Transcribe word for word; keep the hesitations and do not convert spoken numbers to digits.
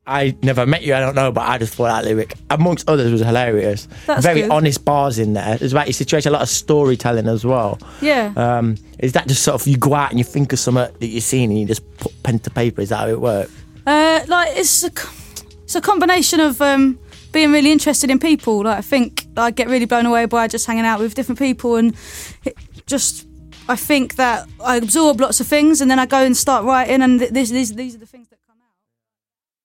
I never met you, I don't know, but I just thought that lyric, amongst others, was hilarious. That's Very good. honest bars in there. There's about your situation, a lot of storytelling as well. Yeah. Um, is that just sort of, you go out and you think of something that you've seen and you just put pen to paper? Is that how it works? Uh, like it's a, it's a combination of um, being really interested in people. Like I think I get really blown away by just hanging out with different people, and it just I think that I absorb lots of things, and then I go and start writing, and th- these these these are the things that.